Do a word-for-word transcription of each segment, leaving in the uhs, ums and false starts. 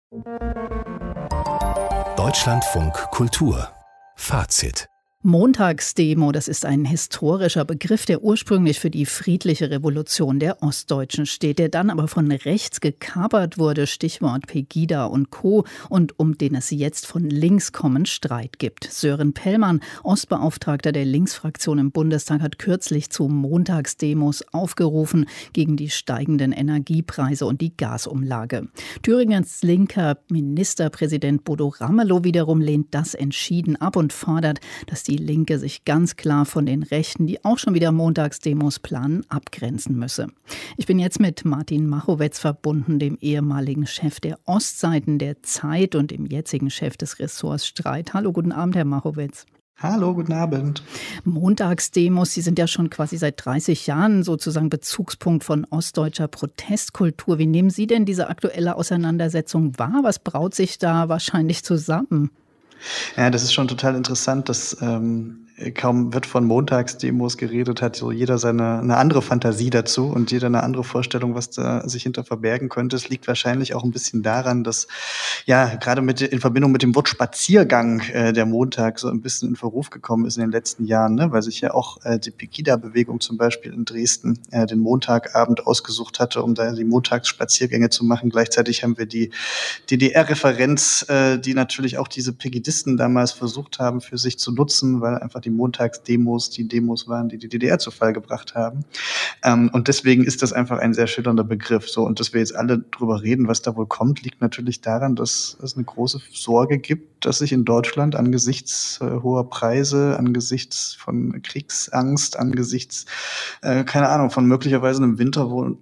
Deutschlandfunk Kultur Fazit. Montagsdemo, das ist ein historischer Begriff, der ursprünglich für die friedliche Revolution der Ostdeutschen steht, der dann aber von rechts gekapert wurde, Stichwort Pegida und Co. und um den es jetzt von links kommend Streit gibt. Sören Pellmann, Ostbeauftragter der Linksfraktion im Bundestag, hat kürzlich zu Montagsdemos aufgerufen gegen die steigenden Energiepreise und die Gasumlage. Thüringens linker Ministerpräsident Bodo Ramelow wiederum lehnt das entschieden ab und fordert, dass die Linke sich ganz klar von den Rechten, die auch schon wieder Montagsdemos planen, abgrenzen müsse. Ich bin jetzt mit Martin Machowetz verbunden, dem ehemaligen Chef der Ostseiten der Zeit und dem jetzigen Chef des Ressorts Streit. Hallo, guten Abend, Herr Machowetz. Hallo, guten Abend. Montagsdemos, die sind ja schon quasi seit dreißig Jahren sozusagen Bezugspunkt von ostdeutscher Protestkultur. Wie nehmen Sie denn diese aktuelle Auseinandersetzung wahr? Was braut sich da wahrscheinlich zusammen? Ja, das ist schon total interessant, dass ähm, kaum wird von Montagsdemos geredet, hat so jeder seine eine andere Fantasie dazu und jeder eine andere Vorstellung, was da sich hinter verbergen könnte. Es liegt wahrscheinlich auch ein bisschen daran, dass ja gerade mit in Verbindung mit dem Wort Spaziergang äh, der Montag so ein bisschen in Verruf gekommen ist in den letzten Jahren, ne? Weil sich ja auch äh, die Pegida-Bewegung zum Beispiel in Dresden äh, den Montagabend ausgesucht hatte, um da die Montagsspaziergänge zu machen. Gleichzeitig haben wir die D D R-Referenz, äh, die natürlich auch diese Pegidisten damals versucht haben, für sich zu nutzen, weil einfach die Montagsdemos die Demos waren, die die D D R zu Fall gebracht haben. Ähm, und deswegen ist das einfach ein sehr schillernder Begriff. So, und dass wir jetzt alle drüber reden, was da wohl kommt, liegt natürlich daran, dass es eine große Sorge gibt, dass sich in Deutschland angesichts äh, hoher Preise, angesichts von Kriegsangst, angesichts, äh, keine Ahnung, von möglicherweise einem Winter, wo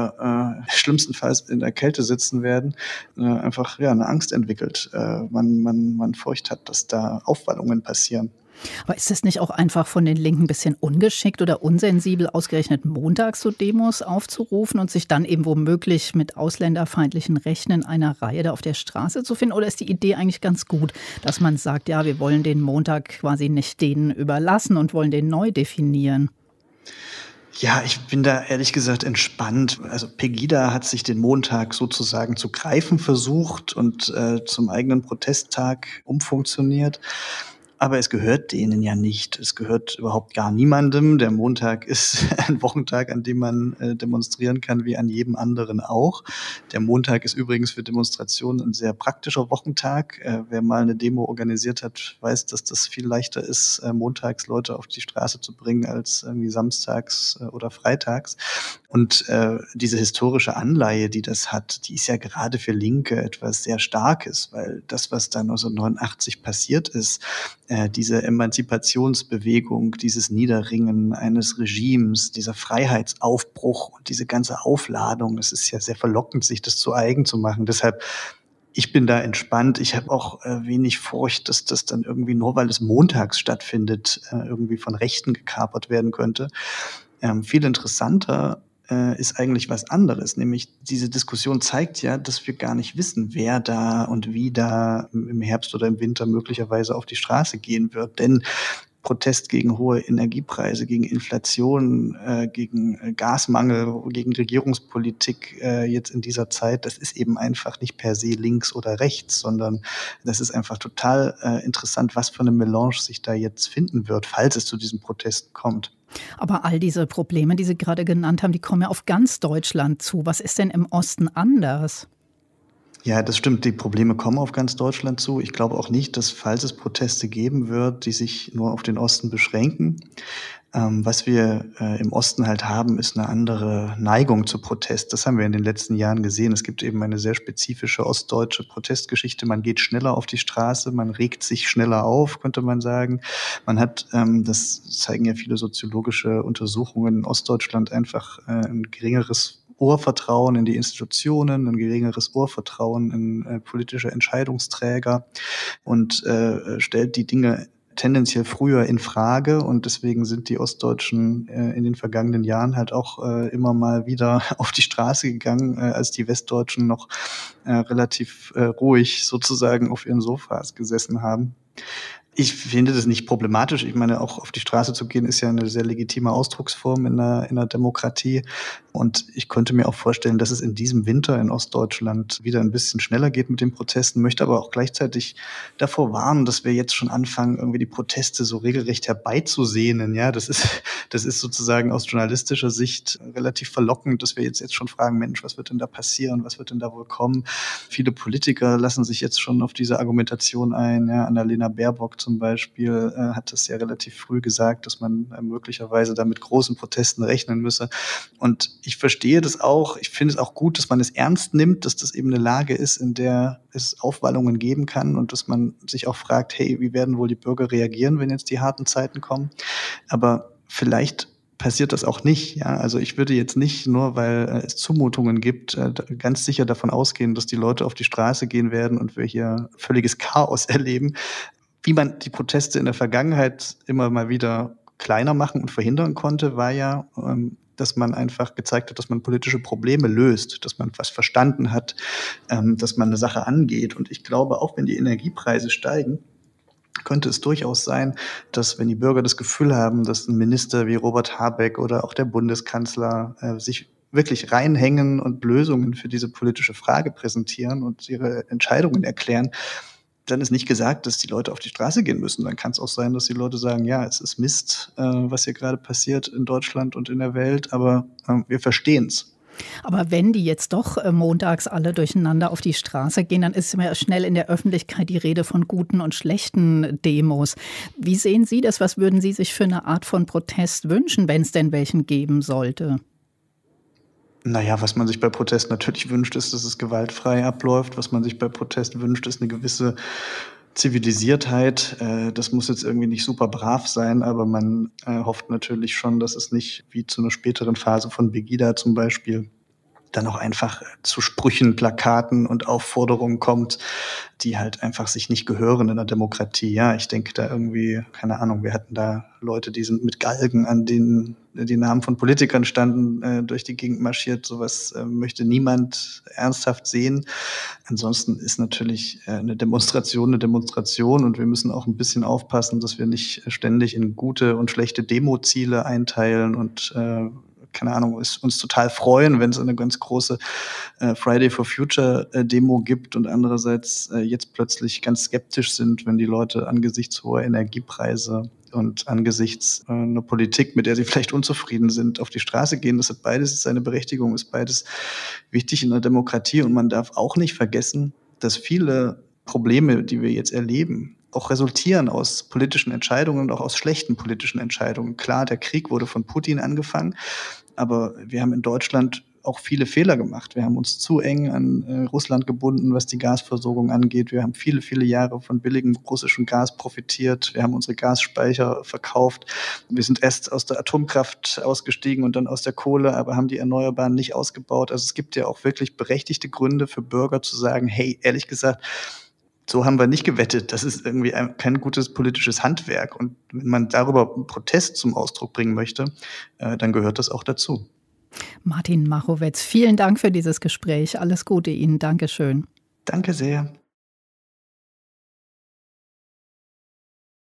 wir äh, schlimmstenfalls in der Kälte sitzen werden, äh, einfach ja eine Angst entwickelt. Äh, man, man, man Furcht hat, dass da Aufwallungen passieren. Aber ist es nicht auch einfach von den Linken ein bisschen ungeschickt oder unsensibel, ausgerechnet montags so Demos aufzurufen und sich dann eben womöglich mit ausländerfeindlichen Rechten in einer Reihe da auf der Straße zu finden? Oder ist die Idee eigentlich ganz gut, dass man sagt, ja, wir wollen den Montag quasi nicht denen überlassen und wollen den neu definieren? Ja, ich bin da ehrlich gesagt entspannt. Also Pegida hat sich den Montag sozusagen zu greifen versucht und äh, zum eigenen Protesttag umfunktioniert. Aber es gehört denen ja nicht. Es gehört überhaupt gar niemandem. Der Montag ist ein Wochentag, an dem man äh, demonstrieren kann, wie an jedem anderen auch. Der Montag ist übrigens für Demonstrationen ein sehr praktischer Wochentag. Äh, wer mal eine Demo organisiert hat, weiß, dass das viel leichter ist, äh, montags Leute auf die Straße zu bringen, als irgendwie samstags äh, oder freitags. Und äh, diese historische Anleihe, die das hat, die ist ja gerade für Linke etwas sehr Starkes, weil das, was da neunzehnhundertneunundachtzig passiert ist, äh, diese Emanzipationsbewegung, dieses Niederringen eines Regimes, dieser Freiheitsaufbruch und diese ganze Aufladung, es ist ja sehr verlockend, sich das zu eigen zu machen. Deshalb ich bin da entspannt. Ich habe auch äh, wenig Furcht, dass das dann irgendwie nur, weil es montags stattfindet, äh, irgendwie von Rechten gekapert werden könnte. Ähm, viel interessanter äh, ist eigentlich was anderes, nämlich diese Diskussion zeigt ja, dass wir gar nicht wissen, wer da und wie da im Herbst oder im Winter möglicherweise auf die Straße gehen wird, denn Protest gegen hohe Energiepreise, gegen Inflation, äh, gegen äh, Gasmangel, gegen Regierungspolitik äh, jetzt in dieser Zeit, das ist eben einfach nicht per se links oder rechts, sondern das ist einfach total äh, interessant, was für eine Melange sich da jetzt finden wird, falls es zu diesen Protesten kommt. Aber all diese Probleme, die Sie gerade genannt haben, die kommen ja auf ganz Deutschland zu. Was ist denn im Osten anders? Ja, das stimmt. Die Probleme kommen auf ganz Deutschland zu. Ich glaube auch nicht, dass, falls es Proteste geben wird, die sich nur auf den Osten beschränken. Ähm, was wir äh, im Osten halt haben, ist eine andere Neigung zu Protest. Das haben wir in den letzten Jahren gesehen. Es gibt eben eine sehr spezifische ostdeutsche Protestgeschichte. Man geht schneller auf die Straße, man regt sich schneller auf, könnte man sagen. Man hat, ähm, das zeigen ja viele soziologische Untersuchungen in Ostdeutschland, einfach äh, ein geringeres Urvertrauen in die Institutionen, ein geringeres Urvertrauen in äh, politische Entscheidungsträger und äh, stellt die Dinge tendenziell früher in Frage. Und deswegen sind die Ostdeutschen äh, in den vergangenen Jahren halt auch äh, immer mal wieder auf die Straße gegangen, äh, als die Westdeutschen noch äh, relativ äh, ruhig sozusagen auf ihren Sofas gesessen haben. Ich finde das nicht problematisch. Ich meine, auch auf die Straße zu gehen, ist ja eine sehr legitime Ausdrucksform in einer, in einer Demokratie. Und ich könnte mir auch vorstellen, dass es in diesem Winter in Ostdeutschland wieder ein bisschen schneller geht mit den Protesten, möchte aber auch gleichzeitig davor warnen, dass wir jetzt schon anfangen, irgendwie die Proteste so regelrecht herbeizusehnen. Ja, das ist, das ist sozusagen aus journalistischer Sicht relativ verlockend, dass wir jetzt, jetzt schon fragen, Mensch, was wird denn da passieren? Was wird denn da wohl kommen? Viele Politiker lassen sich jetzt schon auf diese Argumentation ein. Ja, Annalena Baerbock zum Beispiel äh, hat es ja relativ früh gesagt, dass man äh, möglicherweise da mit großen Protesten rechnen müsse. Und ich verstehe das auch. Ich finde es auch gut, dass man es ernst nimmt, dass das eben eine Lage ist, in der es Aufwallungen geben kann und dass man sich auch fragt, hey, wie werden wohl die Bürger reagieren, wenn jetzt die harten Zeiten kommen? Aber vielleicht passiert das auch nicht. Ja, also ich würde jetzt nicht, nur weil äh, es Zumutungen gibt, äh, ganz sicher davon ausgehen, dass die Leute auf die Straße gehen werden und wir hier völliges Chaos erleben. Wie man die Proteste in der Vergangenheit immer mal wieder kleiner machen und verhindern konnte, war ja, ähm, dass man einfach gezeigt hat, dass man politische Probleme löst, dass man was verstanden hat, ähm, dass man eine Sache angeht. Und ich glaube, auch wenn die Energiepreise steigen, könnte es durchaus sein, dass wenn die Bürger das Gefühl haben, dass ein Minister wie Robert Habeck oder auch der Bundeskanzler äh, sich wirklich reinhängen und Lösungen für diese politische Frage präsentieren und ihre Entscheidungen erklären, dann ist nicht gesagt, dass die Leute auf die Straße gehen müssen. Dann kann es auch sein, dass die Leute sagen, ja, es ist Mist, äh, was hier gerade passiert in Deutschland und in der Welt, aber äh, wir verstehen es. Aber wenn die jetzt doch äh, montags alle durcheinander auf die Straße gehen, dann ist ja schnell in der Öffentlichkeit die Rede von guten und schlechten Demos. Wie sehen Sie das? Was würden Sie sich für eine Art von Protest wünschen, wenn es denn welchen geben sollte? Naja, was man sich bei Protest natürlich wünscht, ist, dass es gewaltfrei abläuft. Was man sich bei Protest wünscht, ist eine gewisse Zivilisiertheit. Äh, das muss jetzt irgendwie nicht super brav sein, aber man äh, hofft natürlich schon, dass es nicht wie zu einer späteren Phase von Pegida zum Beispiel dann auch einfach zu Sprüchen, Plakaten und Aufforderungen kommt, die halt einfach sich nicht gehören in der Demokratie. Ja, ich denke da irgendwie, keine Ahnung, wir hatten da Leute, die sind mit Galgen, an denen die Namen von Politikern standen, äh, durch die Gegend marschiert. Sowas äh, möchte niemand ernsthaft sehen. Ansonsten ist natürlich äh, eine Demonstration eine Demonstration und wir müssen auch ein bisschen aufpassen, dass wir nicht ständig in gute und schlechte Demoziele einteilen und äh, keine Ahnung, es uns total freuen, wenn es eine ganz große äh, Friday for Future äh, Demo gibt und andererseits äh, jetzt plötzlich ganz skeptisch sind, wenn die Leute angesichts hoher Energiepreise und angesichts äh, einer Politik, mit der sie vielleicht unzufrieden sind, auf die Straße gehen. Das hat beides seine Berechtigung, ist beides wichtig in der Demokratie und man darf auch nicht vergessen, dass viele Probleme, die wir jetzt erleben, auch resultieren aus politischen Entscheidungen und auch aus schlechten politischen Entscheidungen. Klar, der Krieg wurde von Putin angefangen, aber wir haben in Deutschland auch viele Fehler gemacht. Wir haben uns zu eng an äh, Russland gebunden, was die Gasversorgung angeht. Wir haben viele, viele Jahre von billigem russischem Gas profitiert. Wir haben unsere Gasspeicher verkauft. Wir sind erst aus der Atomkraft ausgestiegen und dann aus der Kohle, aber haben die Erneuerbaren nicht ausgebaut. Also es gibt ja auch wirklich berechtigte Gründe für Bürger zu sagen, hey, ehrlich gesagt, so haben wir nicht gewettet. Das ist irgendwie ein, kein gutes politisches Handwerk. Und wenn man darüber einen Protest zum Ausdruck bringen möchte, äh, dann gehört das auch dazu. Martin Machowetz, vielen Dank für dieses Gespräch. Alles Gute Ihnen. Dankeschön. Danke sehr.